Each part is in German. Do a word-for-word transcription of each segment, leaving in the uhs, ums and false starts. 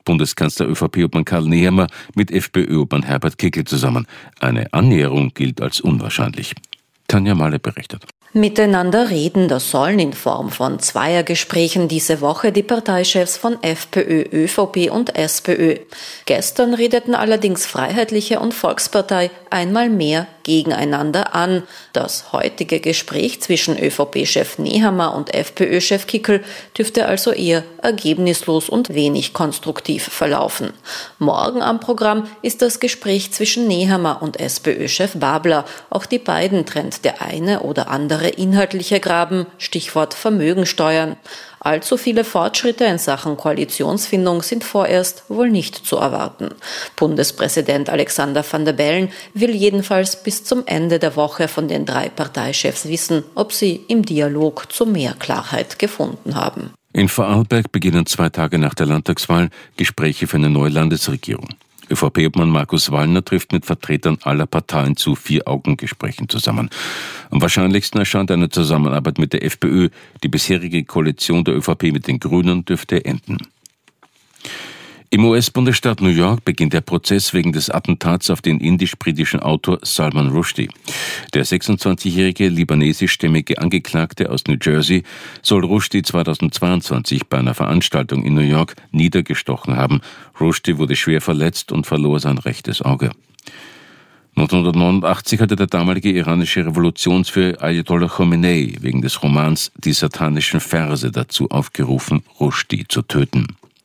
Bundeskanzler ÖVP-Obmann Karl Nehammer mit FPÖ-Obmann Herbert Kickl zusammen. Eine Annäherung gilt als unwahrscheinlich. Tanja Mahle berichtet. Miteinander reden, das sollen in Form von Zweiergesprächen diese Woche die Parteichefs von FPÖ, ÖVP und SPÖ. Gestern redeten allerdings Freiheitliche und Volkspartei einmal mehr gegeneinander an. Das heutige Gespräch zwischen ÖVP-Chef Nehammer und FPÖ-Chef Kickl dürfte also eher ergebnislos und wenig konstruktiv verlaufen. Morgen am Programm ist das Gespräch zwischen Nehammer und SPÖ-Chef Babler. Auch die beiden trennt der eine oder andere inhaltliche Graben, Stichwort Vermögensteuern. Allzu viele Fortschritte in Sachen Koalitionsfindung sind vorerst wohl nicht zu erwarten. Bundespräsident Alexander Van der Bellen will jedenfalls bis zum Ende der Woche von den drei Parteichefs wissen, ob sie im Dialog zu mehr Klarheit gefunden haben. In Vorarlberg beginnen zwei Tage nach der Landtagswahl Gespräche für eine neue Landesregierung. ÖVP-Obmann Markus Wallner trifft mit Vertretern aller Parteien zu Vier-Augen-Gesprächen zusammen. Am wahrscheinlichsten erscheint eine Zusammenarbeit mit der FPÖ. Die bisherige Koalition der ÖVP mit den Grünen dürfte enden. Im U S-Bundesstaat New York beginnt der Prozess wegen des Attentats auf den indisch-britischen Autor Salman Rushdie. Der sechsundzwanzigjährige libanesischstämmige Angeklagte aus New Jersey soll Rushdie zweitausendzweiundzwanzig bei einer Veranstaltung in New York niedergestochen haben. Rushdie wurde schwer verletzt und verlor sein rechtes Auge. neunzehnhundertneunundachtzig hatte der damalige iranische Revolutionsführer Ayatollah Khomeini wegen des Romans Die satanischen Verse dazu aufgerufen, Rushdie zu töten.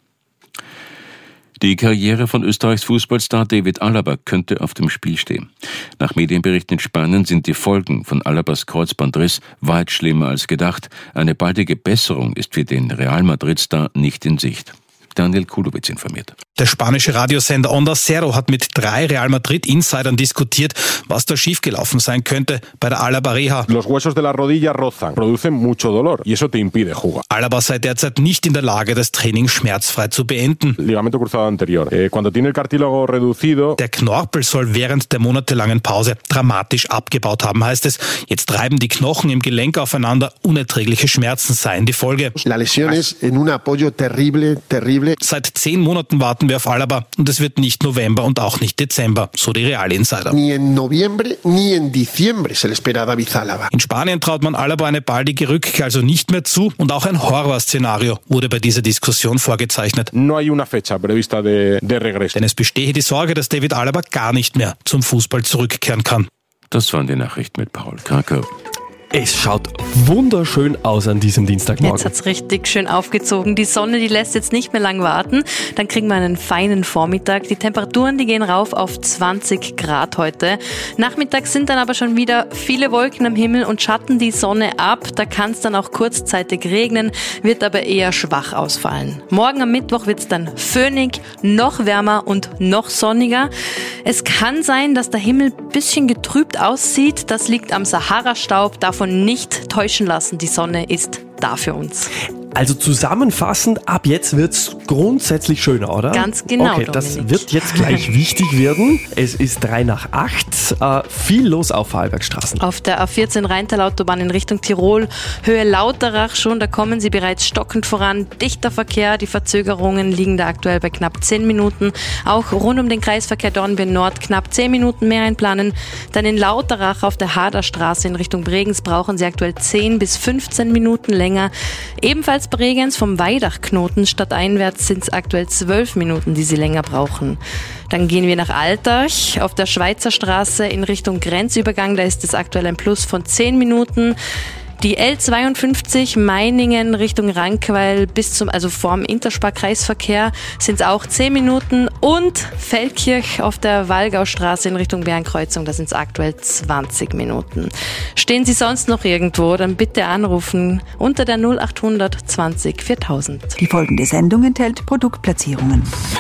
Die Karriere von Österreichs Fußballstar David Alaba könnte auf dem Spiel stehen. Nach Medienberichten in Spanien sind die Folgen von Alabas Kreuzbandriss weit schlimmer als gedacht. Eine baldige Besserung ist für den Real Madrid-Star nicht in Sicht. Daniel Kulowitz informiert. Der spanische Radiosender Onda Cero hat mit drei Real Madrid-Insidern diskutiert, was da schiefgelaufen sein könnte bei der Alaba-Reha. Los huesos de la rodilla rozan, producen mucho dolor y eso te impide jugar. Alaba sei derzeit nicht in der Lage, das Training schmerzfrei zu beenden. Ligamento cruzado anterior. Eh, cuando tiene el cartílago reducido. Der Knorpel soll während der monatelangen Pause dramatisch abgebaut haben, heißt es. Jetzt treiben die Knochen im Gelenk aufeinander, unerträgliche Schmerzen seien die Folge. La lesión es en un apoyo terrible, terrible. Seit zehn Monaten warten wir auf Alaba und es wird nicht November und auch nicht Dezember, so die Real-Insider. Ni en noviembre ni en diciembre se le espera a David Alaba. In Spanien traut man Alaba eine baldige Rückkehr also nicht mehr zu und auch ein Horrorszenario wurde bei dieser Diskussion vorgezeichnet. No hay una fecha prevista de, de regreso. Denn es bestehe die Sorge, dass David Alaba gar nicht mehr zum Fußball zurückkehren kann. Das waren die Nachrichten mit Paul Krakow. Es schaut wunderschön aus an diesem Dienstagmorgen. Jetzt hat's richtig schön aufgezogen. Die Sonne, die lässt jetzt nicht mehr lang warten. Dann kriegen wir einen feinen Vormittag. Die Temperaturen, die gehen rauf auf zwanzig Grad heute. Nachmittags sind dann aber schon wieder viele Wolken am Himmel und schatten die Sonne ab. Da kann es dann auch kurzzeitig regnen, wird aber eher schwach ausfallen. Morgen am Mittwoch wird's dann föhnig, noch wärmer und noch sonniger. Es kann sein, dass der Himmel ein bisschen getrübt aussieht. Das liegt am Sahara-Staub. Davon nicht täuschen lassen, die Sonne ist da für uns. Also zusammenfassend, ab jetzt wird's grundsätzlich schöner, oder? Ganz genau, Okay, das Dominik. wird jetzt gleich wichtig werden. Es ist drei nach acht. Äh, viel los auf Vorarlbergstraßen. Auf der A vierzehn Rheintal-Autobahn in Richtung Tirol, Höhe Lauterach schon, da kommen sie bereits stockend voran. Dichter Verkehr, die Verzögerungen liegen da aktuell bei knapp zehn Minuten. Auch rund um den Kreisverkehr Dornbirn Nord knapp zehn Minuten mehr einplanen. Dann in Lauterach auf der Haderstraße in Richtung Bregenz brauchen sie aktuell zehn bis fünfzehn Minuten länger. Ebenfalls bei Bregenz vom Weidachknoten stadteinwärts sind es aktuell zwölf Minuten, die sie länger brauchen. Dann gehen wir nach Altach auf der Schweizer Straße in Richtung Grenzübergang. Da ist es aktuell ein Plus von zehn Minuten. Die L zweiundfünfzig Meiningen Richtung Rankweil bis zum, also vorm Interspar-Kreisverkehr sind es auch zehn Minuten und Feldkirch auf der Wallgaustraße in Richtung Bärenkreuzung, da sind es aktuell zwanzig Minuten. Stehen Sie sonst noch irgendwo, dann bitte anrufen unter der null achthundert zwanzig viertausend. Die folgende Sendung enthält Produktplatzierungen.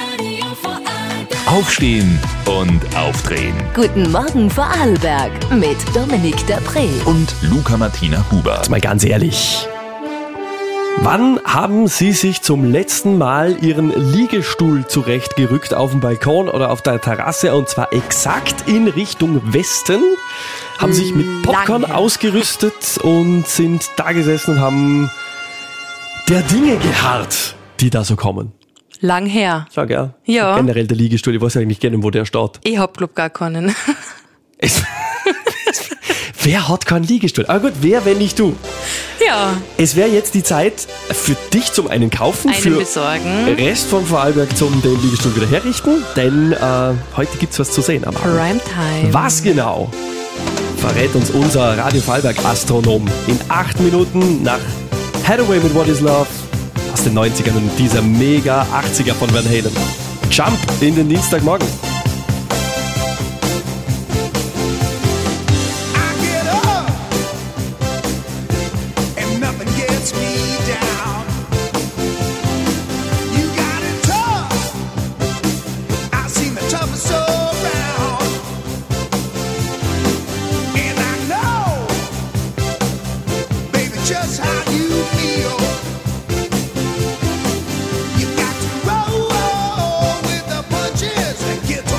Aufstehen und aufdrehen. Guten Morgen Vorarlberg mit Dominik Dapré Und Luca Martina Huber. Jetzt mal ganz ehrlich. Wann haben Sie sich zum letzten Mal Ihren Liegestuhl zurechtgerückt auf dem Balkon oder auf der Terrasse und zwar exakt in Richtung Westen? Haben sich mit Popcorn Lange. ausgerüstet und sind da gesessen und haben der Dinge geharrt, die da so kommen. Lang her. Sag ja. Ja. Generell der Liegestuhl, ich weiß eigentlich gerne, wo der steht. Ich hab, glaub, gar keinen. Es, wer hat keinen Liegestuhl? Aber gut, wer, wenn nicht du? Ja. Es wäre jetzt die Zeit für dich zum einen kaufen, Einen für besorgen. Rest von Vorarlberg zum den Liegestuhl wieder herrichten, denn äh, heute gibt's was zu sehen am Abend. Primetime. Was genau verrät uns unser Radio Vorarlberg Astronom in acht Minuten nach Hathaway mit What is Love aus den neunzigern und dieser mega achtziger von Van Halen. Jump in den Dienstagmorgen. Just how you feel. You got to roll with the punches and get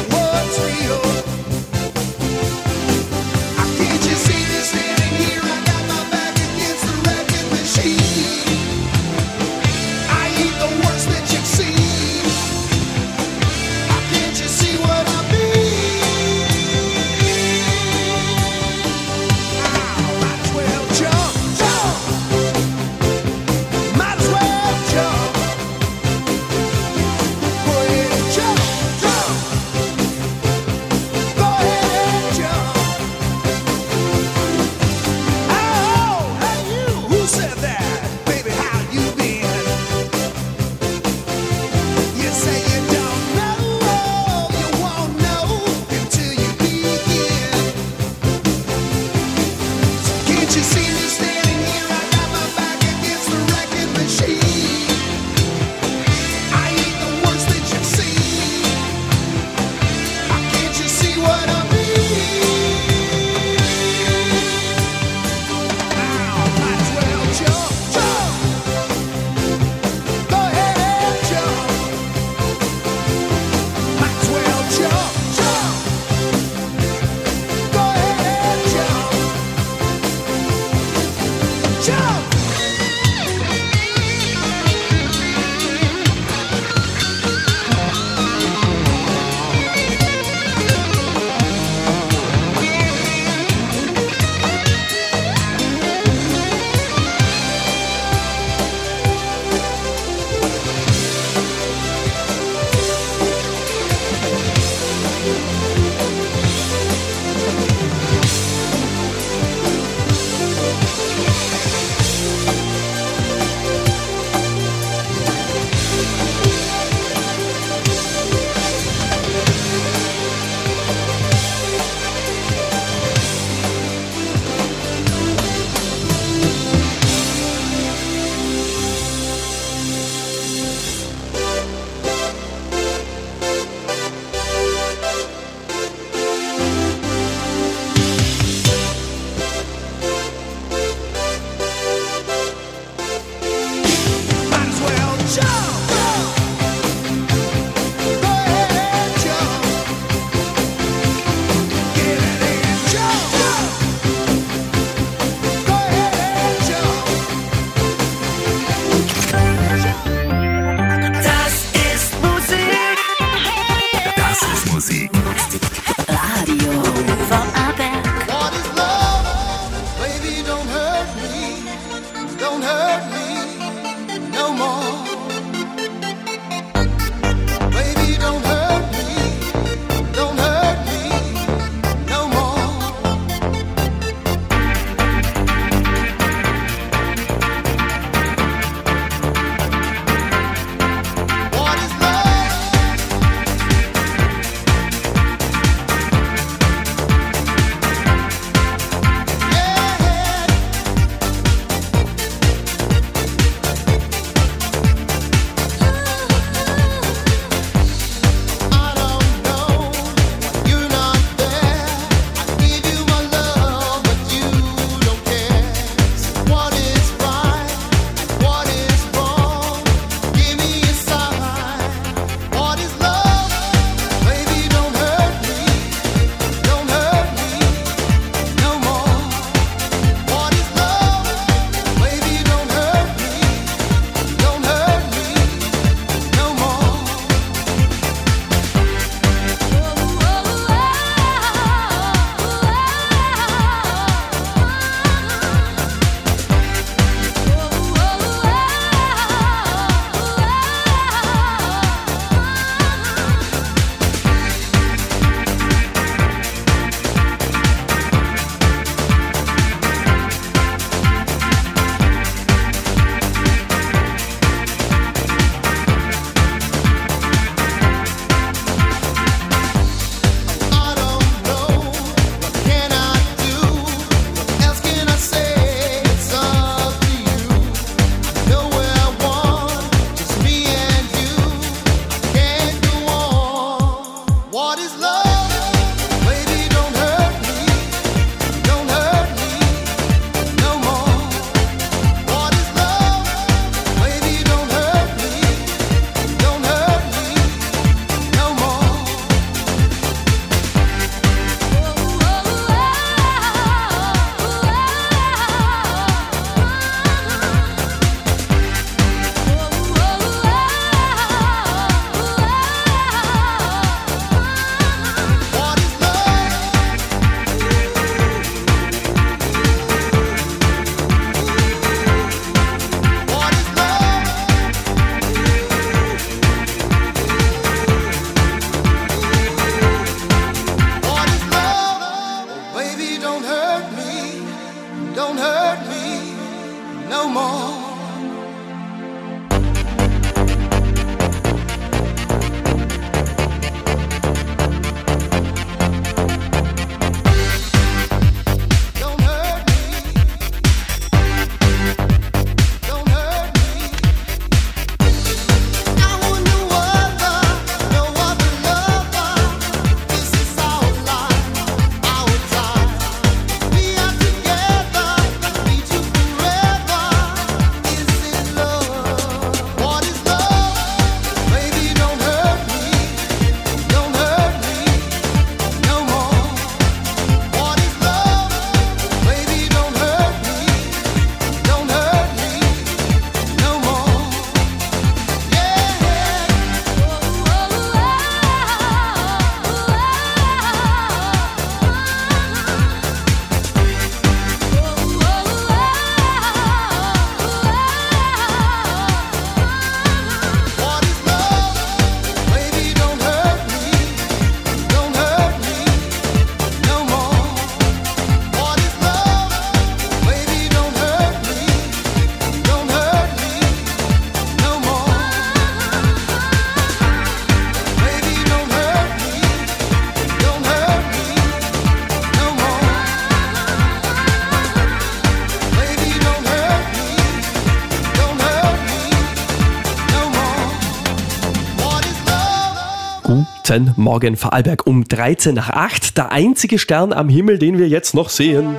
Guten Morgen, Vorarlberg, um dreizehn nach acht. Der einzige Stern am Himmel, den wir jetzt noch sehen.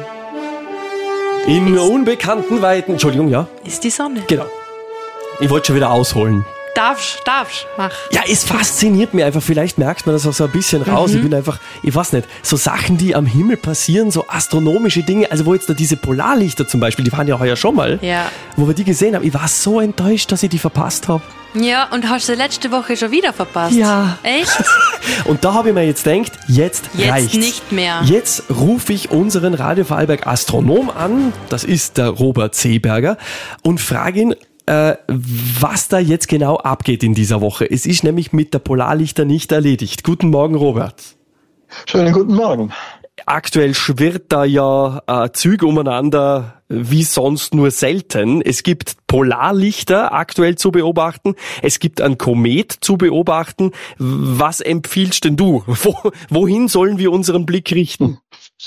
In ist unbekannten Weiten. Entschuldigung, ja? Ist die Sonne. Genau. Ich wollte schon wieder ausholen. Darfst, darfst, mach. Ja, es fasziniert mich einfach. Vielleicht merkt man das auch so ein bisschen raus. Mhm. Ich bin einfach, ich weiß nicht, so Sachen, die am Himmel passieren, so astronomische Dinge. Also wo jetzt da diese Polarlichter zum Beispiel, die waren ja heuer schon mal, ja. wo wir die gesehen haben. Ich war so enttäuscht, dass ich die verpasst habe. Ja, und hast du letzte Woche schon wieder verpasst? Ja. Echt? Und da habe ich mir jetzt gedacht, jetzt, jetzt reicht's. Jetzt nicht mehr. Jetzt rufe ich unseren Radio Vorarlberg Astronom an, das ist der Robert Seeberger, und frage ihn, äh, was da jetzt genau abgeht in dieser Woche. Es ist nämlich mit der Polarlichter nicht erledigt. Guten Morgen, Robert. Schönen guten Morgen. Aktuell schwirrt da ja äh, Züge umeinander wie sonst nur selten. Es gibt Polarlichter aktuell zu beobachten. Es gibt einen Komet zu beobachten. Was empfiehlst denn du? Wo, wohin sollen wir unseren Blick richten?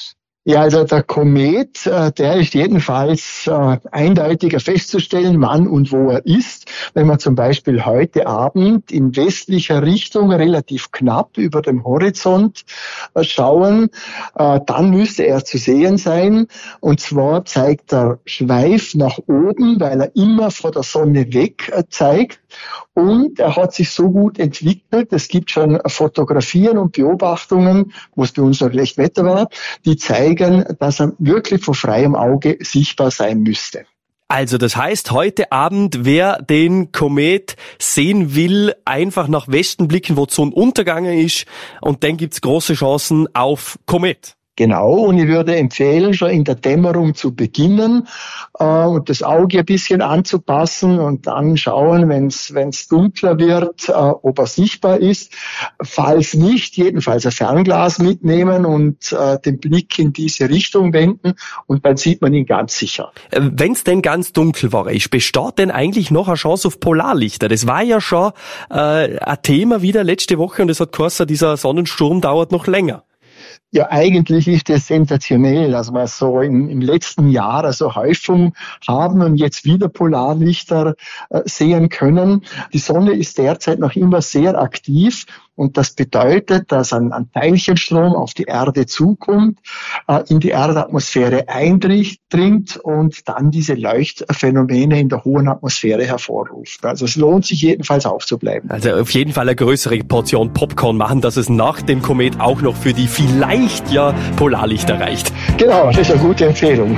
Ja, also der Komet, äh, der ist jedenfalls äh, eindeutiger festzustellen, wann und wo er ist. Wenn wir zum Beispiel heute Abend in westlicher Richtung relativ knapp über dem Horizont äh, schauen, äh, dann müsste er zu sehen sein. Und zwar zeigt der Schweif nach oben, weil er immer vor der Sonne weg äh, zeigt. Und er hat sich so gut entwickelt, es gibt schon Fotografien und Beobachtungen, wo es bei uns noch schlecht Wetter war, die zeigen, dass er wirklich vor freiem Auge sichtbar sein müsste. Also das heißt, heute Abend, wer den Komet sehen will, einfach nach Westen blicken, wo die Sonne untergegangen ist, und dann gibt's große Chancen auf Komet. Genau, und ich würde empfehlen, schon in der Dämmerung zu beginnen äh, und das Auge ein bisschen anzupassen und dann schauen, wenn es dunkler wird, äh, ob er sichtbar ist. Falls nicht, jedenfalls ein Fernglas mitnehmen und äh, den Blick in diese Richtung wenden und dann sieht man ihn ganz sicher. Wenn es denn ganz dunkel war, ist, besteht denn eigentlich noch eine Chance auf Polarlichter? Das war ja schon äh, ein Thema wieder letzte Woche und es hat geheißen, dieser Sonnensturm dauert noch länger. Ja, eigentlich ist das sensationell, dass wir so im, im letzten Jahr also Häufung haben und jetzt wieder Polarlichter äh, sehen können. Die Sonne ist derzeit noch immer sehr aktiv und das bedeutet, dass ein, ein Teilchenstrom auf die Erde zukommt, äh, in die Erdatmosphäre eindringt und dann diese Leuchtphänomene in der hohen Atmosphäre hervorruft. Also es lohnt sich jedenfalls aufzubleiben. Also auf jeden Fall eine größere Portion Popcorn machen, dass es nach dem Komet auch noch für die vielleicht ja Polarlichter reicht. Genau, das ist eine gute Empfehlung.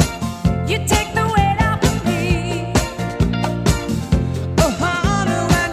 You take the weight off of me. Oh, honey, when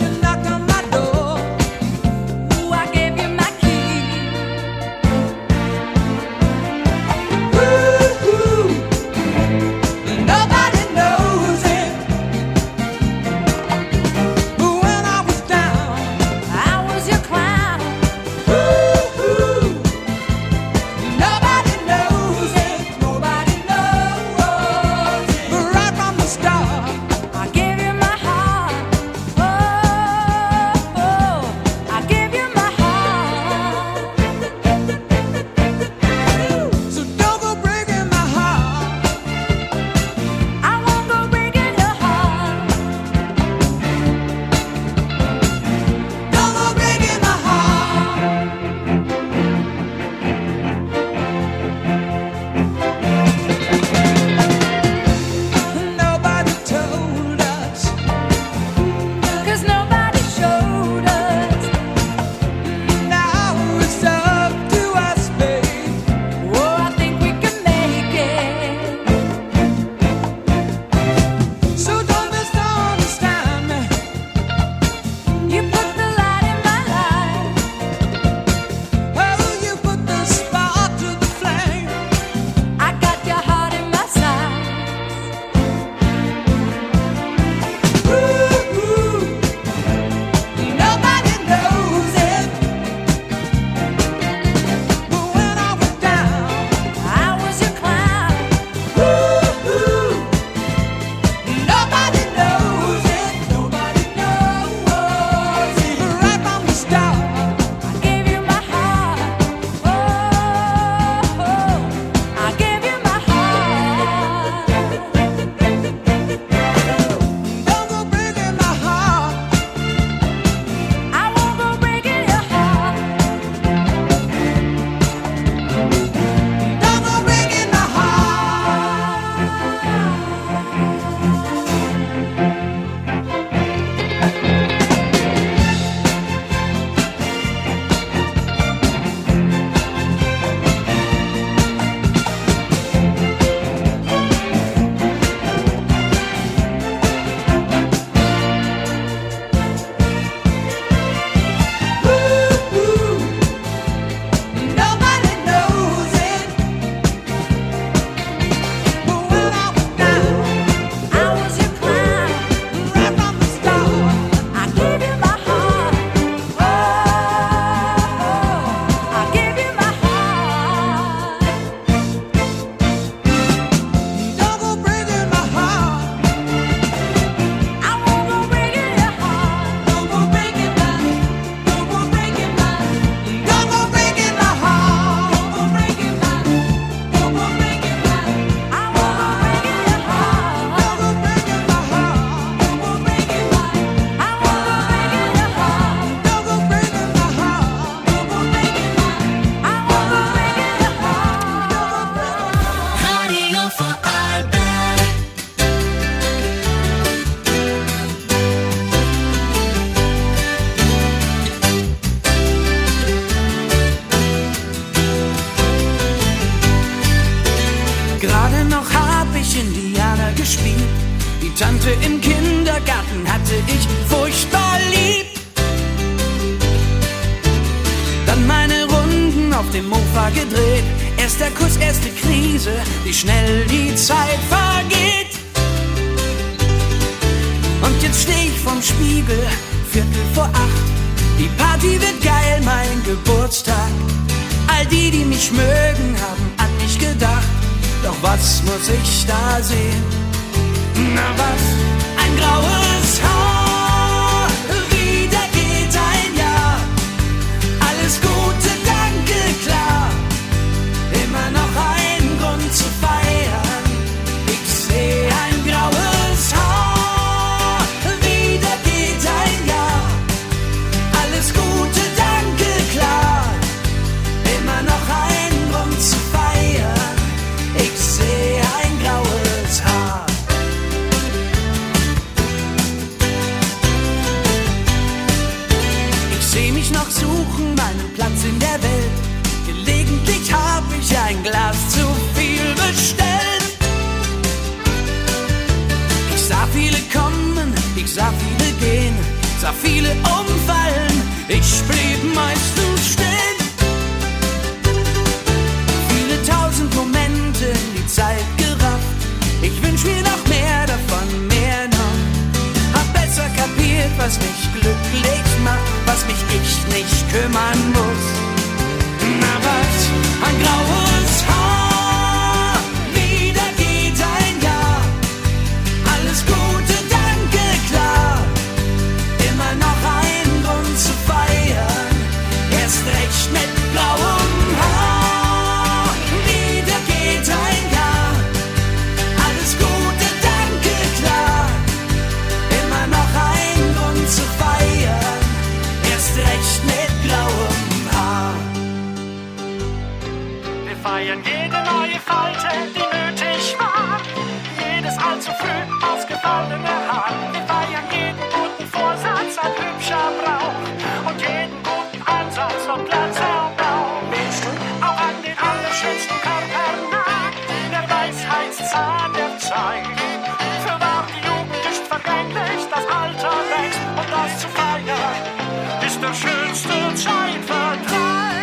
Gerade noch hab ich Indianer gespielt. Die Tante im Kindergarten hatte ich furchtbar lieb. Dann meine Runden auf dem Mofa gedreht. Erster Kuss, erste Krise, wie schnell die Zeit vergeht. Und jetzt steh ich vorm Spiegel, Viertel vor acht. Die Party wird geil, mein Geburtstag. All die, die mich mögen, haben an mich gedacht. Doch was muss ich da sehen? Na was? Ein graues Haar. Wieder geht ein Jahr. Alles Gute, danke, klar. Immer noch ein Grund zu feiern. Ich seh ein graues Haar. Wieder geht ein Jahr. Alles Gute, danke, klar. Immer noch ein Grund zu feiern. Ich seh ein graues Haar. Ich seh mich noch suchen, meinen Platz in der Welt. Gelegentlich hab ich ein Glas zu viel bestellt. Ich sah viele kommen, ich sah viele gehen, sah viele umfallen, ich blieb meistens stehen. Viele tausend Momente in die Zeit gerafft. Ich wünsch mir noch mehr davon, mehr noch. Hab besser kapiert, was mich glücklich macht, was mich ich nicht kümmern muss. Na was? Ein graues Haar. Wieder geht ein Jahr. Alles Gute, danke, klar. Immer noch ein Grund zu feiern. Erst recht mit blauem Haar. Wieder geht ein Jahr. Alles Gute, danke, klar. Immer noch ein Grund zu feiern. Erst recht mit blauem Haar. Wir feiern jede neue Falte, die nötig war. Jedes allzu früh ausgefallene Haar. Wir feiern jeden guten Vorsatz, ein hübscher Brauch. Und jeden guten Ansatz vom Glatzerbrauch. Auch an den allerschönsten Körper nagt der Weisheitszahn der Zeit. Für wahr die Jugend ist vergänglich, das Alter wächst. Und das zu feiern ist der schönste Zeitvertreib.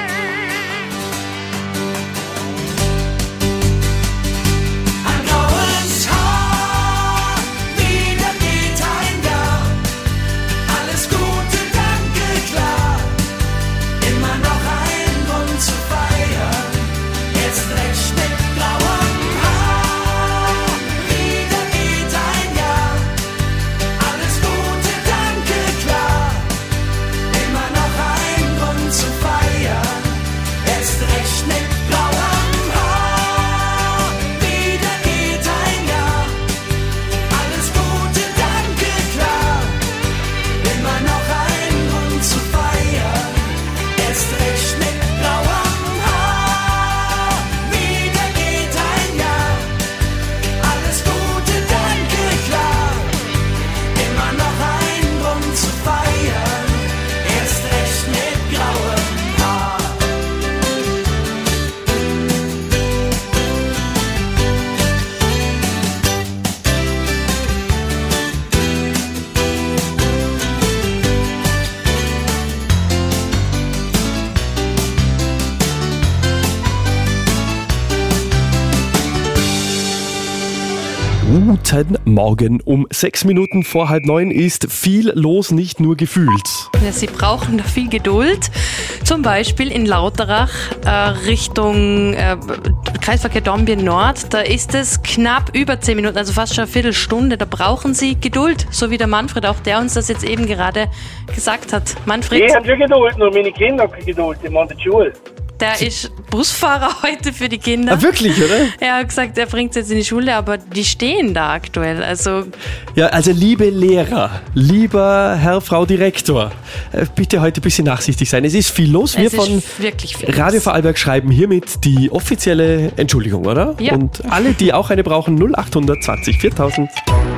Guten Morgen. Um sechs Minuten vor halb neun ist viel los, nicht nur gefühlt. Ja, Sie brauchen da viel Geduld. Zum Beispiel in Lauterach äh, Richtung äh, Kreisverkehr Dornbirn Nord. Da ist es knapp über zehn Minuten, also fast schon eine Viertelstunde. Da brauchen Sie Geduld, so wie der Manfred, auch der uns das jetzt eben gerade gesagt hat. Manfred? Ich habe schon Geduld, nur meine Kinder haben keine Geduld, die machen die Schule. Der ist Busfahrer heute für die Kinder. Ah, wirklich, oder? Er hat gesagt, er bringt sie jetzt in die Schule, aber die stehen da aktuell. Also ja, also liebe Lehrer, lieber Herr, Frau Direktor, bitte heute ein bisschen nachsichtig sein. Es ist viel los. Wir es von ist wirklich viel Radio los. Vorarlberg schreiben hiermit die offizielle Entschuldigung, oder? Ja. Und alle, die auch eine brauchen, null acht zwanzig viertausend.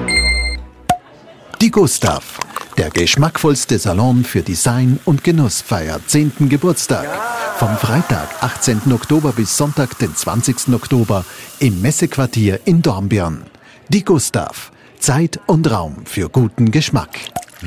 Die Gustav, der geschmackvollste Salon für Design und Genuss, feiert zehnten Geburtstag. Ja. Vom Freitag, achtzehnten Oktober bis Sonntag, den zwanzigsten Oktober im Messequartier in Dornbirn. Die Gustav. Zeit und Raum für guten Geschmack.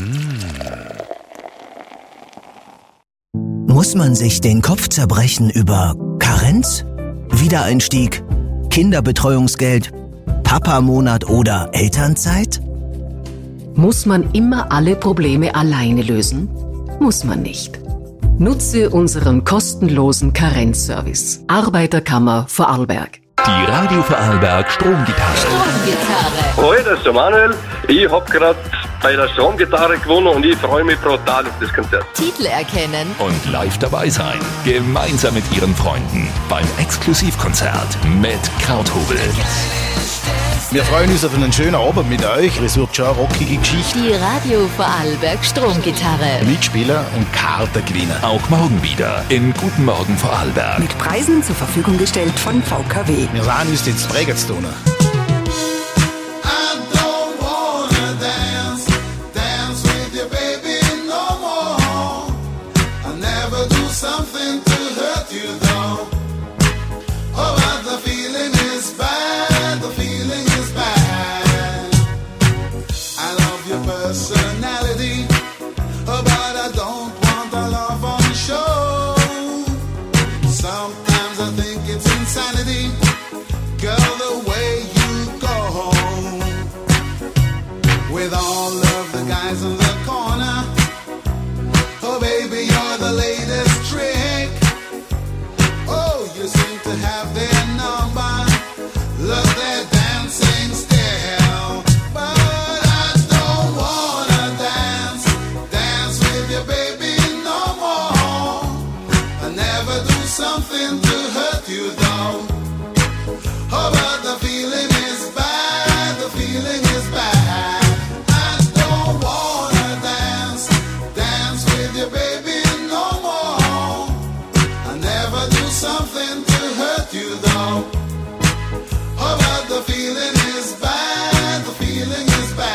Muss man sich den Kopf zerbrechen über Karenz, Wiedereinstieg, Kinderbetreuungsgeld, Papamonat oder Elternzeit? Muss man immer alle Probleme alleine lösen? Muss man nicht. Nutze unseren kostenlosen Karenzservice. Arbeiterkammer Vorarlberg. Die Radio Vorarlberg Stromgitarre. Stromgitarre. Hoi, das ist der Manuel. Ich hab gerade bei der Stromgitarre gewonnen und ich freue mich brutal auf das Konzert. Titel erkennen. Und live dabei sein. Gemeinsam mit ihren Freunden. Beim Exklusivkonzert mit Krauthobel. Wir freuen uns auf einen schönen Abend mit euch. Es wird schon eine rockige Geschichte. Die Radio Vorarlberg Stromgitarre. Mitspieler und Karten gewinnen. Auch morgen wieder in Guten Morgen Vorarlberg. Mit Preisen zur Verfügung gestellt von V K W. Wir sahen uns jetzt prägen zu tun. Personality, but I don't want a love on the show. Sometimes I think it's insanity, girl, the way you go with all of the guys in the corner. Oh baby, you're the latest trick. Oh, you seem to have their number. Love their dancing style. Something to hurt you though. Oh, but the feeling is bad, the feeling is bad. I don't wanna dance, dance with you, baby, no more. I never do something to hurt you though. Oh, but the feeling is bad, the feeling is bad.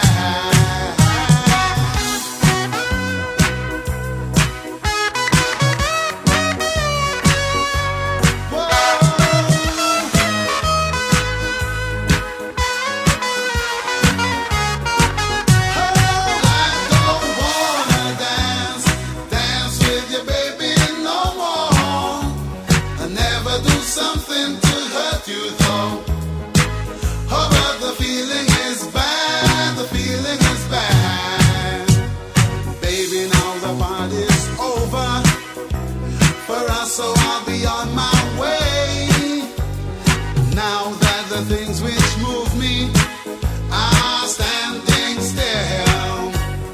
Something to hurt you though. Oh, but the feeling is bad, the feeling is bad. Baby, now the party's over for us, so I'll be on my way. Now that the things which move me are standing still.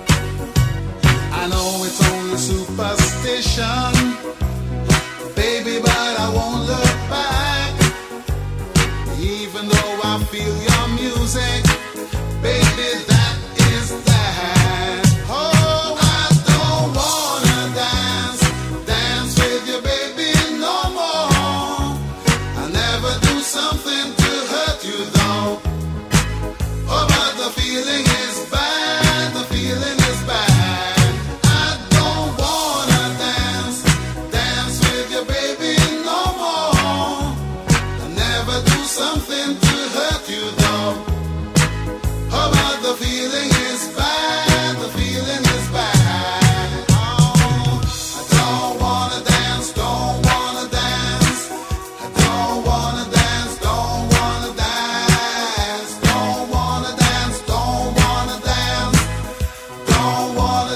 I know it's only superstition, baby, but I won't look back. Even though I feel your music, baby, that is that. Oh, I don't wanna dance, dance with you, baby, no more. I never do something to hurt you though. Oh, but the feeling is bad, the feeling is bad. I don't wanna dance, dance with you, baby, no more. I never do something to hurt you though. Oh, but the feeling is bad, the feeling is bad. Oh, I don't wanna dance, don't wanna dance. I don't wanna dance, don't wanna dance. Don't wanna dance, don't wanna dance. Don't wanna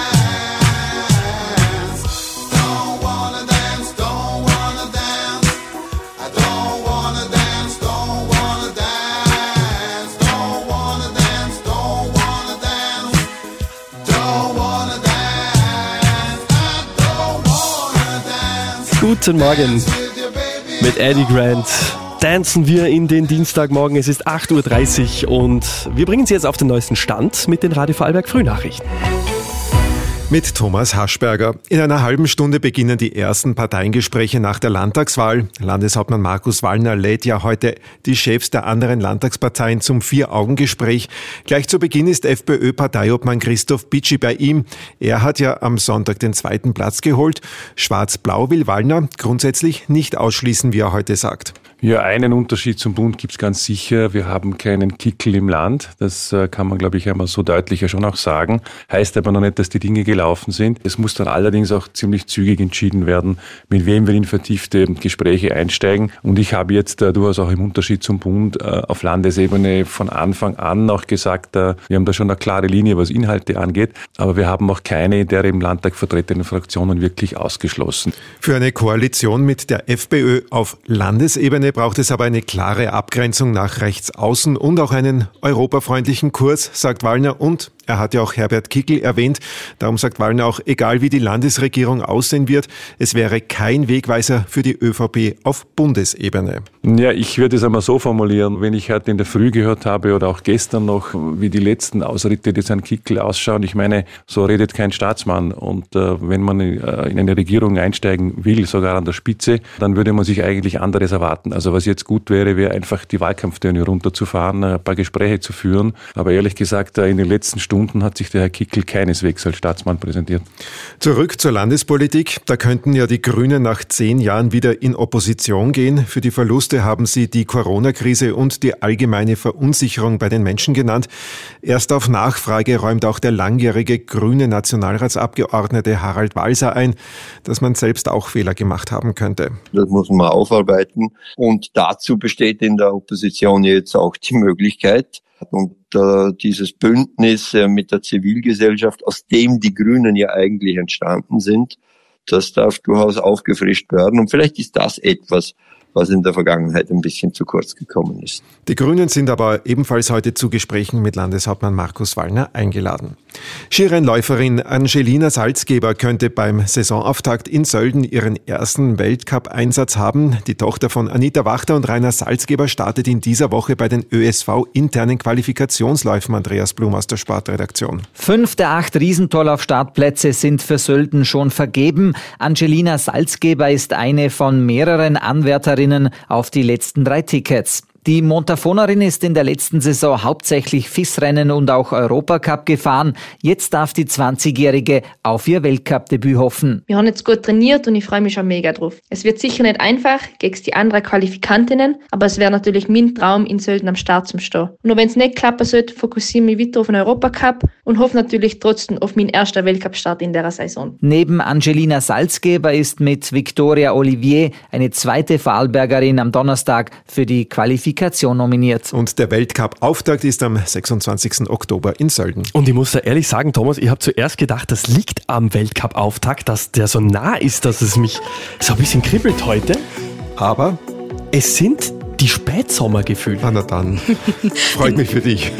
dance. Don't wanna dance, don't wanna dance. I don't wanna dance, don't wanna dance. Don't wanna dance, don't wanna dance. Don't wanna dance. I don't wanna dance. Guten Morgen mit Eddie Grant. Dancen wir in den Dienstagmorgen. Es ist acht Uhr dreißig und wir bringen Sie jetzt auf den neuesten Stand mit den Radio Vorarlberg Frühnachrichten. Mit Thomas Haschberger. In einer halben Stunde beginnen die ersten Parteiengespräche nach der Landtagswahl. Landeshauptmann Markus Wallner lädt ja heute die Chefs der anderen Landtagsparteien zum Vier-Augen-Gespräch. Gleich zu Beginn ist FPÖ-Parteiobmann Christoph Bitschi bei ihm. Er hat ja am Sonntag den zweiten Platz geholt. Schwarz-Blau will Wallner grundsätzlich nicht ausschließen, wie er heute sagt. Ja, einen Unterschied zum Bund gibt's ganz sicher. Wir haben keinen Kickel im Land. Das kann man, glaube ich, einmal so deutlicher schon auch sagen. Heißt aber noch nicht, dass die Dinge gelaufen sind. Es muss dann allerdings auch ziemlich zügig entschieden werden, mit wem wir in vertiefte Gespräche einsteigen. Und ich habe jetzt äh, durchaus auch im Unterschied zum Bund äh, auf Landesebene von Anfang an auch gesagt, äh, wir haben da schon eine klare Linie, was Inhalte angeht. Aber wir haben auch keine der im Landtag vertretenen Fraktionen wirklich ausgeschlossen. Für eine Koalition mit der FPÖ auf Landesebene braucht es aber eine klare Abgrenzung nach rechts außen und auch einen europafreundlichen Kurs, sagt Wallner. Und er hat ja auch Herbert Kickl erwähnt. Darum sagt Wallner auch, egal wie die Landesregierung aussehen wird, es wäre kein Wegweiser für die ÖVP auf Bundesebene. Ja, ich würde es einmal so formulieren, wenn ich heute in der Früh gehört habe oder auch gestern noch, wie die letzten Ausritte des Herrn Kickl ausschauen. Ich meine, so redet kein Staatsmann. Und äh, wenn man äh, in eine Regierung einsteigen will, sogar an der Spitze, dann würde man sich eigentlich anderes erwarten. Also was jetzt gut wäre, wäre einfach die Wahlkampftöne runterzufahren, ein paar Gespräche zu führen. Aber ehrlich gesagt, in den letzten Stunden hat sich der Herr Kickl keineswegs als Staatsmann präsentiert. Zurück zur Landespolitik. Da könnten ja die Grünen nach zehn Jahren wieder in Opposition gehen. Für die Verluste haben sie die Corona-Krise und die allgemeine Verunsicherung bei den Menschen genannt. Erst auf Nachfrage räumt auch der langjährige grüne Nationalratsabgeordnete Harald Walser ein, dass man selbst auch Fehler gemacht haben könnte. Das muss man aufarbeiten. Und dazu besteht in der Opposition jetzt auch die Möglichkeit, und äh, dieses Bündnis äh, mit der Zivilgesellschaft, aus dem die Grünen ja eigentlich entstanden sind, das darf durchaus aufgefrischt werden. Und vielleicht ist das etwas, was in der Vergangenheit ein bisschen zu kurz gekommen ist. Die Grünen sind aber ebenfalls heute zu Gesprächen mit Landeshauptmann Markus Wallner eingeladen. Skirennläuferin Angelina Salzgeber könnte beim Saisonauftakt in Sölden ihren ersten Weltcup-Einsatz haben. Die Tochter von Anita Wachter und Rainer Salzgeber startet in dieser Woche bei den Ö S V-internen Qualifikationsläufen. Andreas Blum aus der Sportredaktion. Fünf der acht Riesentorlauf-Startplätze sind für Sölden schon vergeben. Angelina Salzgeber ist eine von mehreren Anwärterinnen auf die letzten drei Tickets. Die Montafonerin ist in der letzten Saison hauptsächlich F I S-Rennen und auch Europacup gefahren. Jetzt darf die zwanzigjährige auf ihr Weltcup-Debüt hoffen. Wir haben jetzt gut trainiert und ich freue mich schon mega drauf. Es wird sicher nicht einfach gegen die anderen Qualifikantinnen, aber es wäre natürlich mein Traum, in Sölden am Start zu stehen. Und wenn es nicht klappen sollte, fokussiere ich mich weiter auf den Europacup und hoffe natürlich trotzdem auf meinen ersten Weltcup-Start in dieser Saison. Neben Angelina Salzgeber ist mit Victoria Olivier eine zweite Vorarlbergerin am Donnerstag für die Qualifikation nominiert. Und der Weltcup-Auftakt ist am sechsundzwanzigsten Oktober in Sölden. Und ich muss da ehrlich sagen, Thomas, ich habe zuerst gedacht, das liegt am Weltcup-Auftakt, dass der so nah ist, dass es mich so ein bisschen kribbelt heute. Aber es sind die Spätsommer gefühlt. Ah, na dann. Freut mich für dich.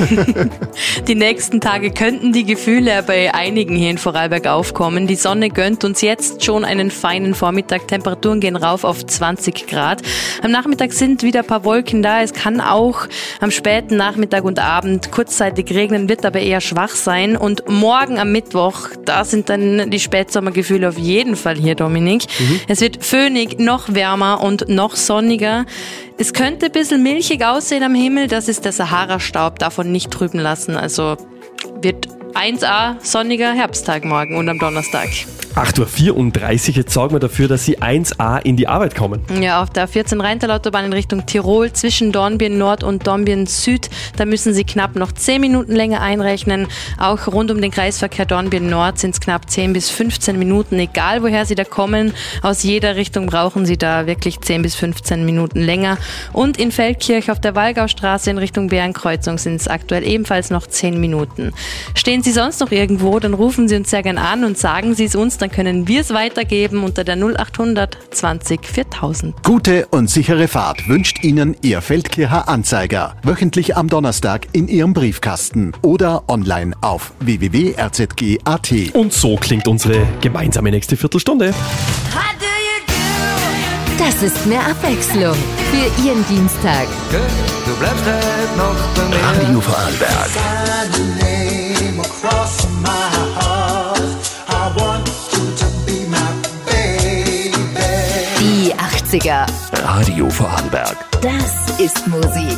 Die nächsten Tage könnten die Gefühle bei einigen hier in Vorarlberg aufkommen. Die Sonne gönnt uns jetzt schon einen feinen Vormittag. Temperaturen gehen rauf auf zwanzig Grad. Am Nachmittag sind wieder ein paar Wolken da. Es kann auch am späten Nachmittag und Abend kurzzeitig regnen, wird aber eher schwach sein. Und morgen am Mittwoch, da sind dann die Spätsommergefühle auf jeden Fall hier, Dominik. Mhm. Es wird föhnig, noch wärmer und noch sonniger. Es könnte ein bisschen milchig aussehen am Himmel, das ist der Sahara-Staub, davon nicht trüben lassen. Also wird eins a sonniger Herbsttag morgen und am Donnerstag. acht Uhr vierunddreißig, jetzt sorgen wir dafür, dass Sie eins a in die Arbeit kommen. Ja, auf der vierzehn Rheintal-Autobahn in Richtung Tirol zwischen Dornbirn Nord und Dornbirn Süd, da müssen Sie knapp noch zehn Minuten länger einrechnen. Auch rund um den Kreisverkehr Dornbirn Nord sind es knapp zehn bis fünfzehn Minuten, egal woher Sie da kommen. Aus jeder Richtung brauchen Sie da wirklich zehn bis fünfzehn Minuten länger. Und in Feldkirch auf der Wallgaustraße in Richtung Bärenkreuzung sind es aktuell ebenfalls noch zehn Minuten. Stehen Sie sonst noch irgendwo, dann rufen Sie uns sehr gern an und sagen Sie es uns, dann können wir es weitergeben unter der null achthundert zwanzig viertausend. Gute und sichere Fahrt wünscht Ihnen Ihr Feldkircher Anzeiger. Wöchentlich am Donnerstag in Ihrem Briefkasten oder online auf w w w punkt r z g punkt a t. Und so klingt unsere gemeinsame nächste Viertelstunde. Das ist mehr Abwechslung für Ihren Dienstag. Du bleibst halt noch bei mir. Radio Vorarlberg. Klassiker. Radio Vorarlberg. Das ist Musik.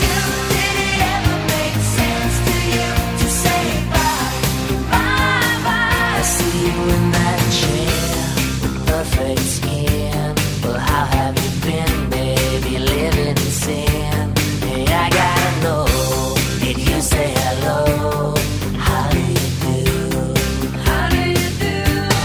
Bye bye. Well, how have you been, baby, living in sin? Hey, I gotta know, did you say hello? How do you do? How do you do?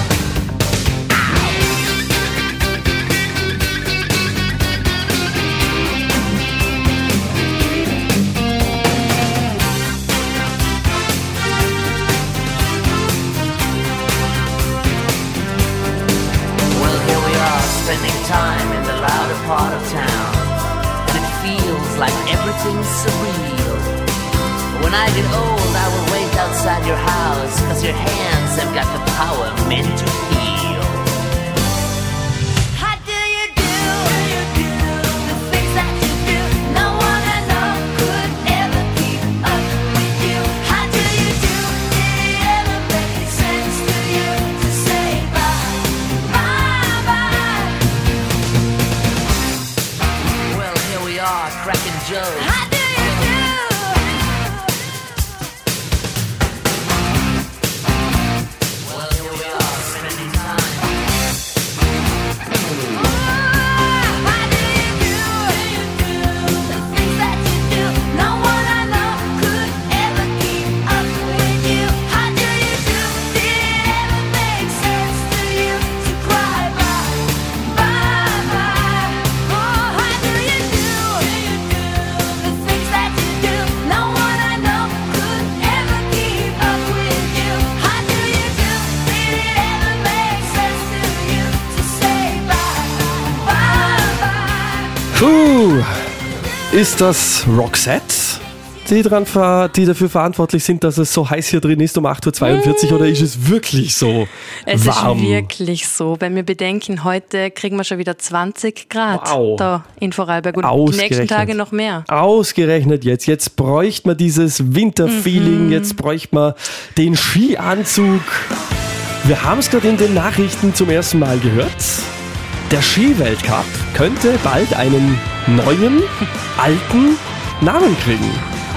Well, here we are, spending time in the louder part of town, and it feels like everything's surreal. When I get old, I will wait outside your house, cause your hands have got the power meant to heal. How do you do? The things that you do, no one I know could ever keep up with you. How do you do? Did it ever make sense to you to say bye, bye, bye? Well, here we are, cracking jokes. How do you do? Well, here we are, spending time. How do you do? The things that you do, no one I know could ever keep up with you. How do you do? Did it ever make sense to you to cry bye, bye, bye? Oh, how do you do? The things that you do, no one I know could ever keep up with you. How do you do? Did it ever make sense to you to say bye, bye, bye? Puh, ist das Roxette, die, dran ver, die dafür verantwortlich sind, dass es so heiß hier drin ist um acht Uhr zweiundvierzig oder ist es wirklich so Es warm? ist wirklich so. Wenn wir bedenken, heute kriegen wir schon wieder zwanzig Grad Wow. da in Vorarlberg und die Ausgerechnet. nächsten Tage noch mehr. Ausgerechnet jetzt. Jetzt bräuchte man dieses Winterfeeling, Mhm. jetzt bräuchte man den Skianzug. Wir haben es gerade in den Nachrichten zum ersten Mal gehört. Der Skiweltcup könnte bald einen neuen, alten Namen kriegen.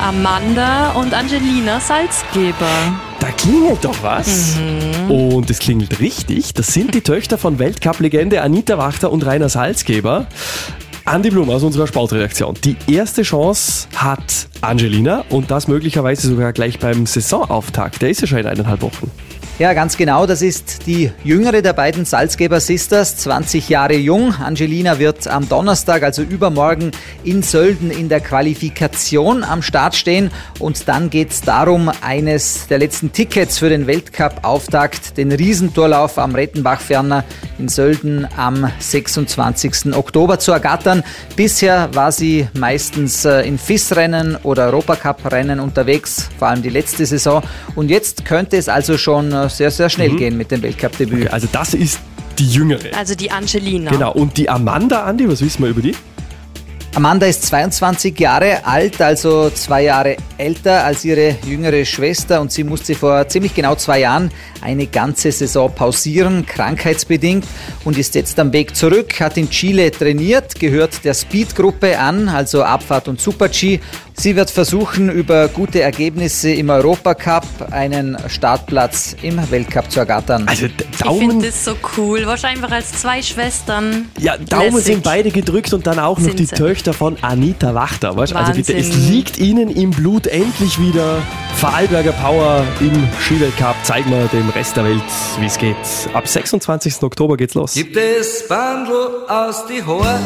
Amanda und Angelina Salzgeber. Da klingelt doch was. Mhm. Und es klingelt richtig. Das sind die Töchter von Weltcup-Legende Anita Wachter und Rainer Salzgeber. Andi Blum aus unserer Sportredaktion. Die erste Chance hat Angelina und das möglicherweise sogar gleich beim Saisonauftakt. Der ist ja schon in eineinhalb Wochen. Ja, ganz genau. Das ist die jüngere der beiden Salzgeber Sisters, zwanzig Jahre jung. Angelina wird am Donnerstag, also übermorgen, in Sölden in der Qualifikation am Start stehen. Und dann geht es darum, eines der letzten Tickets für den Weltcup-Auftakt, den Riesentorlauf am Rettenbach-Ferner in Sölden am sechsundzwanzigsten Oktober zu ergattern. Bisher war sie meistens in F I S-Rennen oder Europacup-Rennen unterwegs, vor allem die letzte Saison. Und jetzt könnte es also schon sehr, sehr schnell Mhm. gehen mit dem Weltcup-Debüt. Okay, also das ist die jüngere. Also die Angelina. Genau. Und die Amanda, Andi, was wissen wir über die? Amanda ist zweiundzwanzig Jahre alt, also zwei Jahre älter als ihre jüngere Schwester und sie musste vor ziemlich genau zwei Jahren eine ganze Saison pausieren, krankheitsbedingt, und ist jetzt am Weg zurück, hat in Chile trainiert, gehört der Speed-Gruppe an, also Abfahrt und Super-G. Sie wird versuchen, über gute Ergebnisse im Europacup einen Startplatz im Weltcup zu ergattern. Also Ich Daumen, finde das so cool. Wahrscheinlich als zwei Schwestern. ja, Daumen Lässig. sind beide gedrückt und dann auch noch Sind die sie. Töchter von Anita Wachter. Weißt? Also bitte, es Wahnsinn. liegt ihnen im Blut endlich wieder Vorarlberger Power im Skiweltcup. Zeigen wir dem Rest der Welt, wie es geht. Ab sechsundzwanzigsten Oktober geht's los. Gib das Bandel aus die Haar.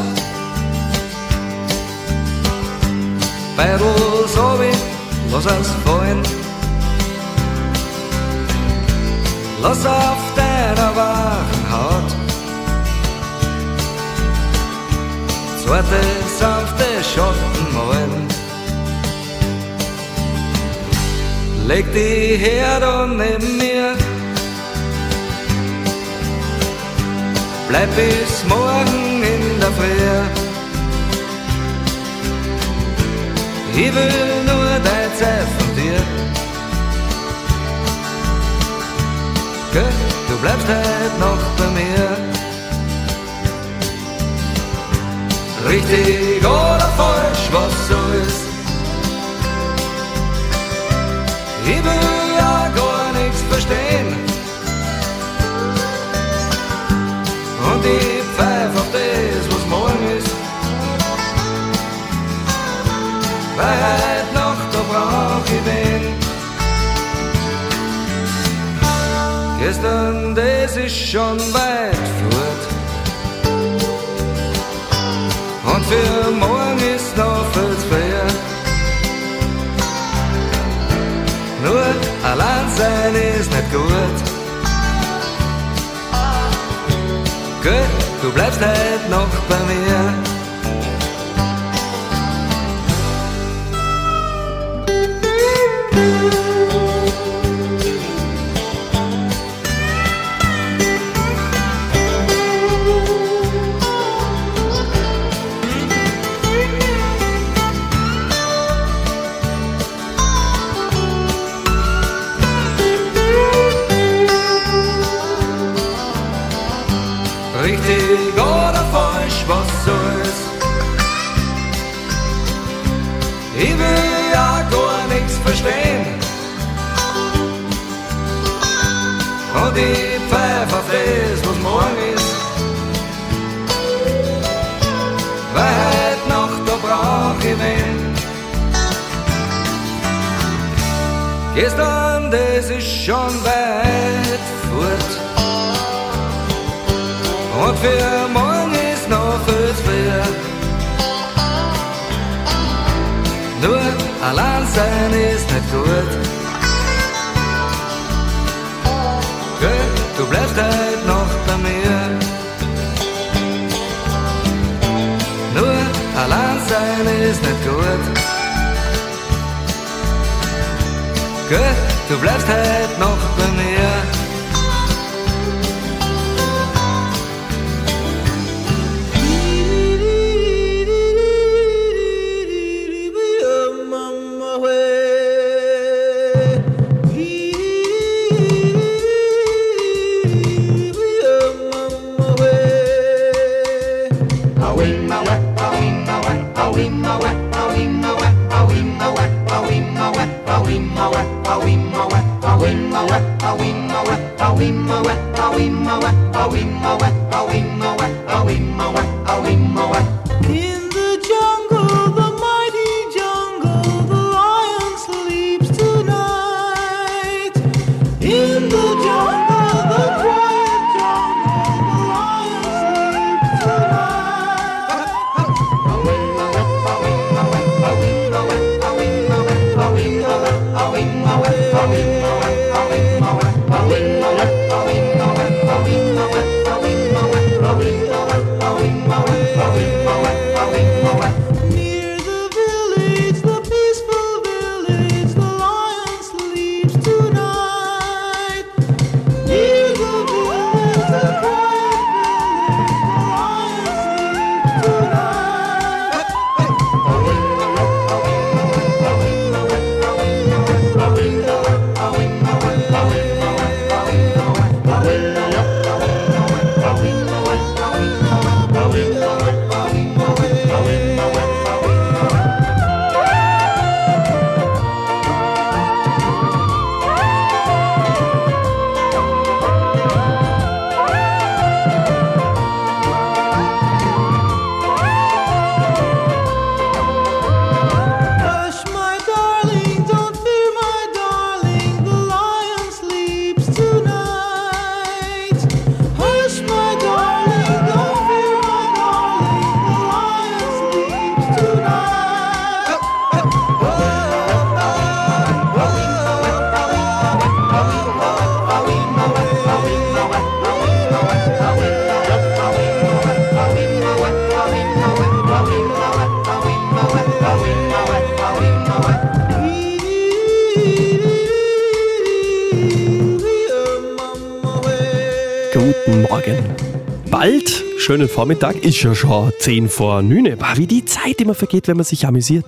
Beidl so wie, lass es fallen. Lass auf deiner wachen Haut zarte, sanfte Schatten malen. Leg die her da neben mir. Bleib bis morgen in der Früh. Ich will nur deine Zeit von dir. Gell, du bleibst heute noch bei mir. Richtig oder falsch, was soll's? Ich will ja gar nichts verstehen. Und ich pfeif auf dich. ist schon weit fort. Und für morgen ist noch viel zu früh. Nur allein sein ist nicht gut. Gut, du bleibst heute noch bei mir. Richtig oder falsch, was soll's? Ich will ja gar nichts verstehen. Und ich pfeif auf das, was morgen ist. Weil heute Nacht, da brauch ich wen. Gestern, das ist schon weit fort. Und für morgen ist noch viel zu früh. Nur allein sein ist nicht gut. Gut, du bleibst heute noch bei mir. Nur allein sein ist nicht gut. Gut, du bleibst heute noch bei mir. In the jungle, the mighty jungle, the lion sleeps tonight. In the jungle, the quiet jungle, the lion sleeps tonight. Near the village, the peaceful village, the lion sleeps tonight. Near the village, the quiet village, the lion Hush, my darling, don't fear, my darling, the lion sleeps tonight. Hush, my darling, don't fear, my darling, the lion sleeps tonight. Guten Morgen. Bald, schönen Vormittag, ist ja schon zehn vor neun. Bah, wie die Zeit immer vergeht, wenn man sich amüsiert.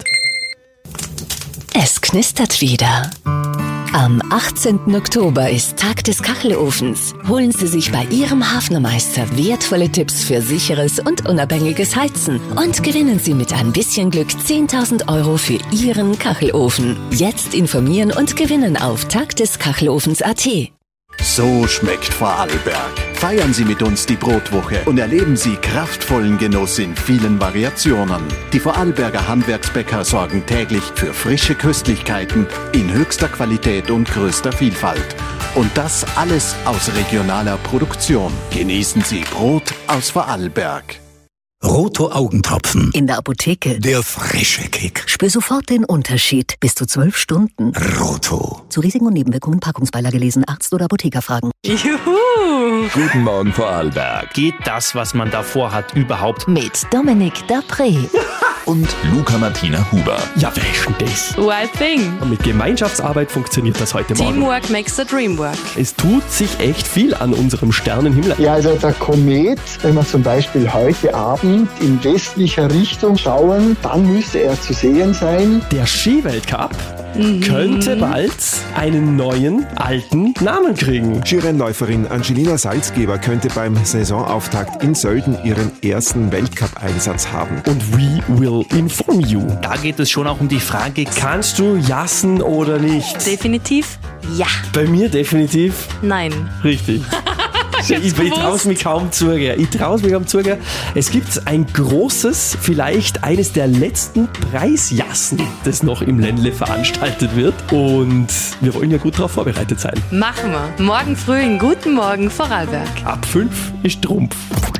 Es knistert wieder. Am achtzehnten Oktober ist Tag des Kachelofens. Holen Sie sich bei Ihrem Hafnermeister wertvolle Tipps für sicheres und unabhängiges Heizen und gewinnen Sie mit ein bisschen Glück zehntausend Euro für Ihren Kachelofen. Jetzt informieren und gewinnen auf tagdeskachelofens punkt at. So schmeckt Vorarlberg. Feiern Sie mit uns die Brotwoche und erleben Sie kraftvollen Genuss in vielen Variationen. Die Vorarlberger Handwerksbäcker sorgen täglich für frische Köstlichkeiten in höchster Qualität und größter Vielfalt. Und das alles aus regionaler Produktion. Genießen Sie Brot aus Vorarlberg. Roto Augentropfen. In der Apotheke. Der frische Kick. Spür sofort den Unterschied. Bis zu zwölf Stunden. Roto. Zu Risiken und Nebenwirkungen Packungsbeilage lesen, Arzt oder Apotheker fragen. Juhu! Guten Morgen Vorarlberg. Geht das, was man davor hat, überhaupt? Mit Dominik Dapré. Und Luca Martina Huber. Ja, wer ist denn das? Wild thing. Und mit Gemeinschaftsarbeit funktioniert das heute Morgen. Teamwork makes the dream work. Es tut sich echt viel an unserem Sternenhimmel. Ja, also der Komet, wenn wir zum Beispiel heute Abend in westlicher Richtung schauen, dann müsste er zu sehen sein. Der Skiweltcup mhm. könnte bald einen neuen, alten Namen kriegen. Skirennläuferin Angelina Salzgeber könnte beim Saisonauftakt in Sölden ihren ersten Weltcup-Einsatz haben. Und we will inform you. Da geht es schon auch um die Frage, kannst du jassen oder nicht? Definitiv ja. Bei mir definitiv nein. Richtig. Ich, ich, ich traue es mir kaum zugeben. Ich traue es mir kaum zugeben. Es gibt ein großes, vielleicht eines der letzten Preisjassen, das noch im Ländle veranstaltet wird. Und wir wollen ja gut darauf vorbereitet sein. Machen wir. Morgen früh in Guten Morgen Vorarlberg. Ab fünf ist Trumpf.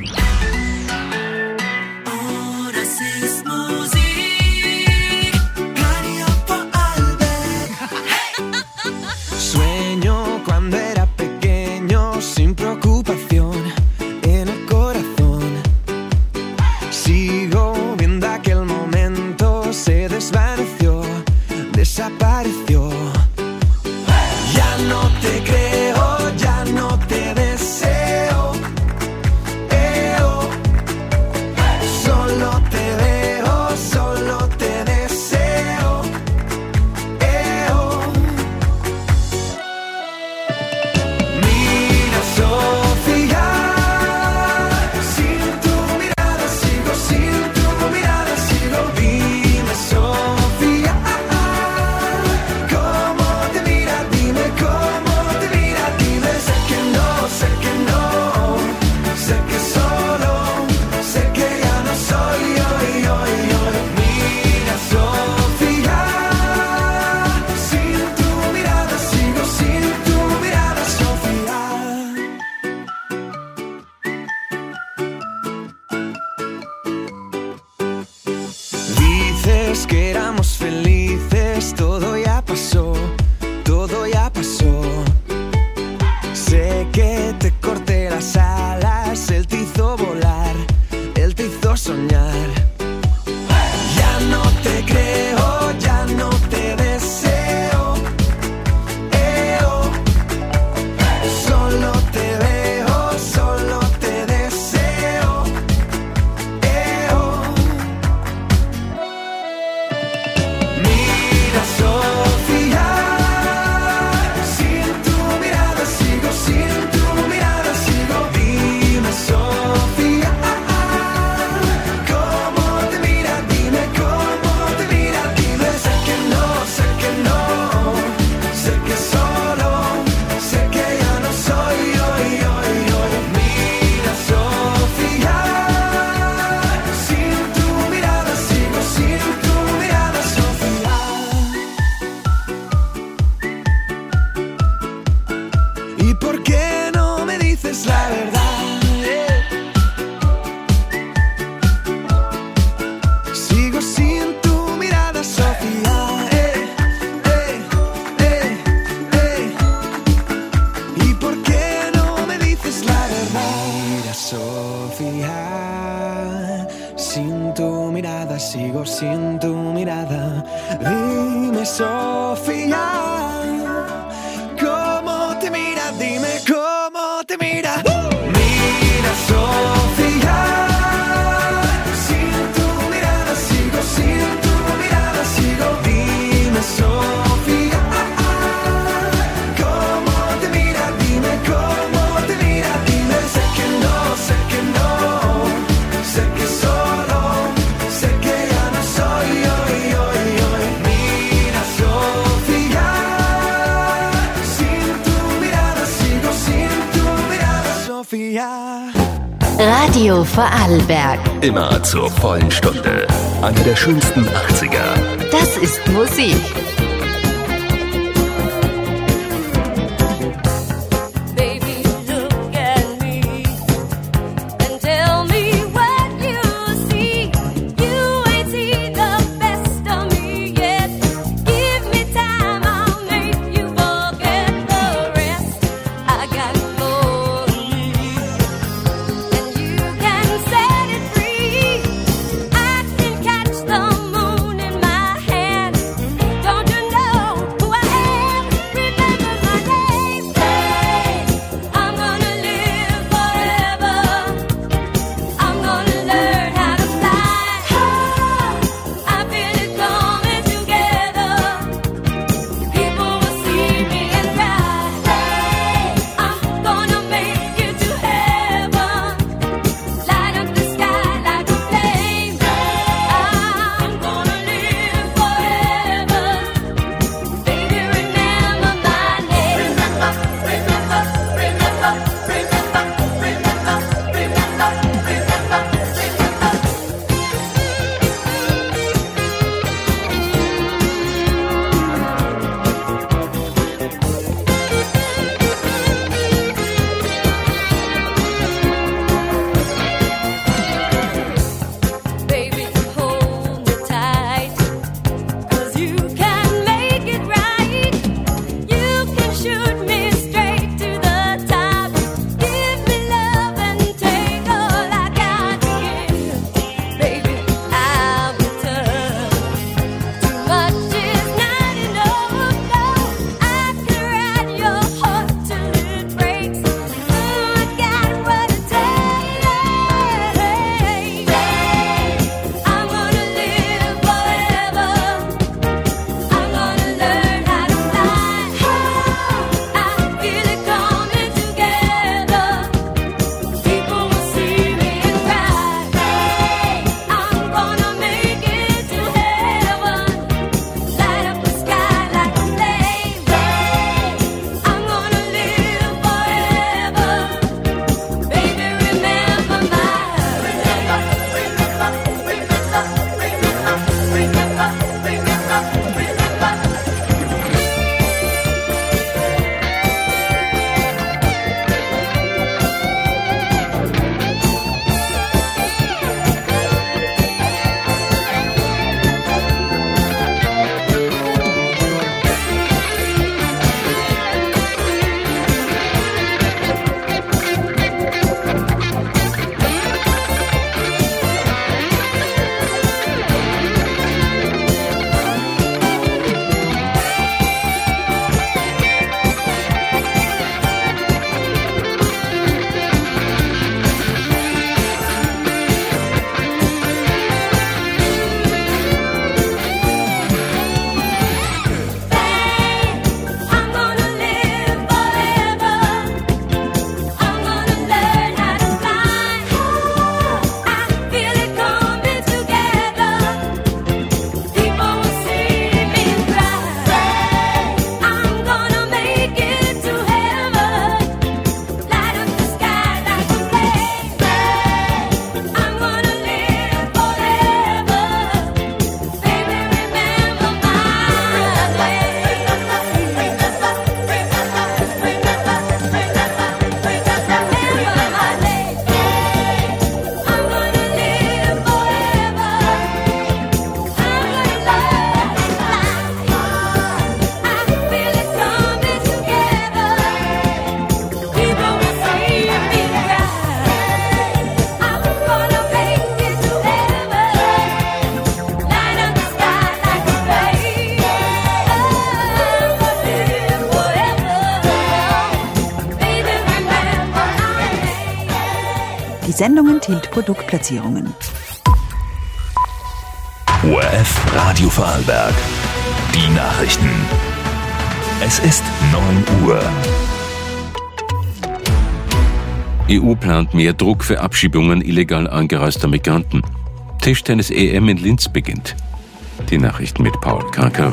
Sueño cuando era pequeño, sin preocupación en el corazón. Sigo viendo aquel momento, se desvaneció, desapareció. Ya no te creo, ya no te deseo. Eh, oh. Solo te veo, solo te deseo. Eh, oh. Mira, Sofía, sin tu mirada sigo, sin tu mirada sigo. Dime, Sofía, cómo te mira, dime cómo te mira, dime. Sé que no, sé que no, sé que solo, sé que ya no soy yo, yo, yo. Mira, Sofía, sin tu mirada sigo, sin tu mirada, Sofía. Dices que éramos felices, todo ya pasó, todo ya pasó. Sé que te corté las alas, él te hizo volar, él te hizo soñar. Ya no te creo, ya no te deseo. Eh, oh. Solo te veo, solo te deseo. Eh, oh. Mira, Sofía, sin tu mirada sigo, sin tu mirada sigo. Dime, Sofía, cómo te mira, dime cómo te mira, dime. Sé que no, sé que no, sé que solo, sé que ya no soy yo, yo, yo. Mira, Sofía, sin tu mirada sigo, sin tu mirada, Sofía. ¿Y por qué no me dices la verdad? eh? Sigo sin tu mirada, Sofía. eh, eh, eh, eh. ¿Y por qué no me dices la verdad? Mira, Sofía, sin tu mirada sigo, sin tu mirada. Dime, Sofía, cómo te mira, dime cómo te mira. Mira, Sofía, sin tu mirada sigo, sin tu mirada sigo. Dime, Sofía, cómo te mira, dime cómo te mira, dime. Sé que no, sé que no, sé que solo, sé que ya no soy yo, yo, yo. Mira, Sofía, Radio Vorarlberg. Immer zur vollen Stunde. Eine der schönsten achtziger. Das ist Musik. Die Sendung enthält Produktplatzierungen. O R F Radio Vorarlberg. Die Nachrichten. Es ist neun Uhr. E U plant mehr Druck für Abschiebungen illegal angereister Migranten. Tischtennis-E M in Linz beginnt. Die Nachrichten mit Paul Karker.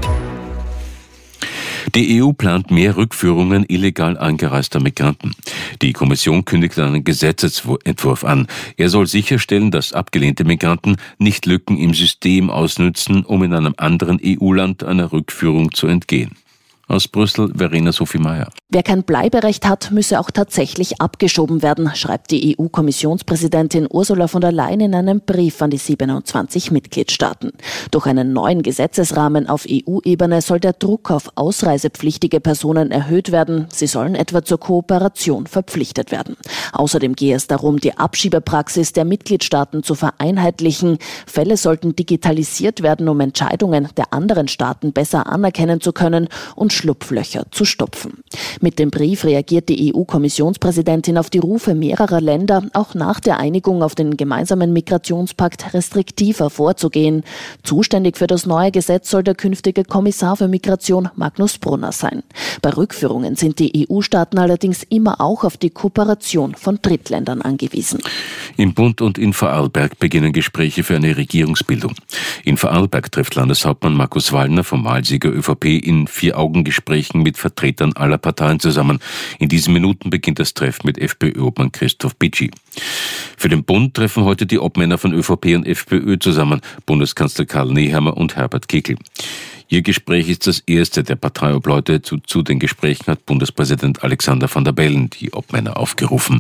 Die E U plant mehr Rückführungen illegal angereister Migranten. Die Kommission kündigt einen Gesetzesentwurf an. Er soll sicherstellen, dass abgelehnte Migranten nicht Lücken im System ausnützen, um in einem anderen E U-Land einer Rückführung zu entgehen. Aus Brüssel, Verena Sophie Meyer. Wer kein Bleiberecht hat, müsse auch tatsächlich abgeschoben werden, schreibt die E U-Kommissionspräsidentin Ursula von der Leyen in einem Brief an die siebenundzwanzig Mitgliedstaaten. Durch einen neuen Gesetzesrahmen auf E U-Ebene soll der Druck auf ausreisepflichtige Personen erhöht werden. Sie sollen etwa zur Kooperation verpflichtet werden. Außerdem gehe es darum, die Abschiebepraxis der Mitgliedstaaten zu vereinheitlichen. Fälle sollten digitalisiert werden, um Entscheidungen der anderen Staaten besser anerkennen zu können und Schlupflöcher zu stopfen. Mit dem Brief reagiert die E U-Kommissionspräsidentin auf die Rufe mehrerer Länder, auch nach der Einigung auf den gemeinsamen Migrationspakt restriktiver vorzugehen. Zuständig für das neue Gesetz soll der künftige Kommissar für Migration Magnus Brunner sein. Bei Rückführungen sind die E U-Staaten allerdings immer auch auf die Kooperation von Drittländern angewiesen. Im Bund und in Vorarlberg beginnen Gespräche für eine Regierungsbildung. In Vorarlberg trifft Landeshauptmann Markus Wallner vom Wahlsieger ÖVP in Vier-Augen-Gesprächen mit Vertretern aller Parteien zusammen. In diesen Minuten beginnt das Treffen mit FPÖ-Obmann Christoph Bitschi. Für den Bund treffen heute die Obmänner von ÖVP und FPÖ zusammen, Bundeskanzler Karl Nehammer und Herbert Kickl. Ihr Gespräch ist das erste der Parteiobleute. Zu, zu den Gesprächen hat Bundespräsident Alexander Van der Bellen die Obmänner aufgerufen.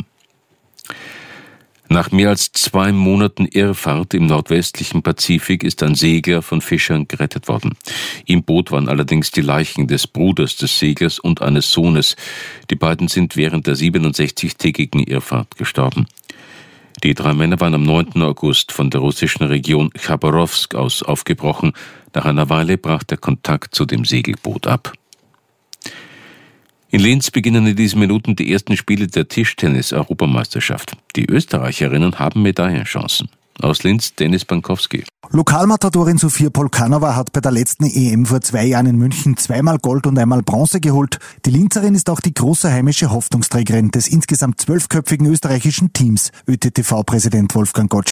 Nach mehr als zwei Monaten Irrfahrt im nordwestlichen Pazifik ist ein Segler von Fischern gerettet worden. Im Boot waren allerdings die Leichen des Bruders des Seglers und eines Sohnes. Die beiden sind während der siebenundsechzigtägigen Irrfahrt gestorben. Die drei Männer waren am neunten August von der russischen Region Chabarowsk aus aufgebrochen. Nach einer Weile brach der Kontakt zu dem Segelboot ab. In Linz beginnen in diesen Minuten die ersten Spiele der Tischtennis-Europameisterschaft. Die Österreicherinnen haben Medaillenchancen. Aus Linz, Dennis Bankowski. Lokalmatadorin Sofia Polkanova hat bei der letzten E M vor zwei Jahren in München zweimal Gold und einmal Bronze geholt. Die Linzerin ist auch die große heimische Hoffnungsträgerin des insgesamt zwölfköpfigen österreichischen Teams, Ö T T V-Präsident Wolfgang Gottsch.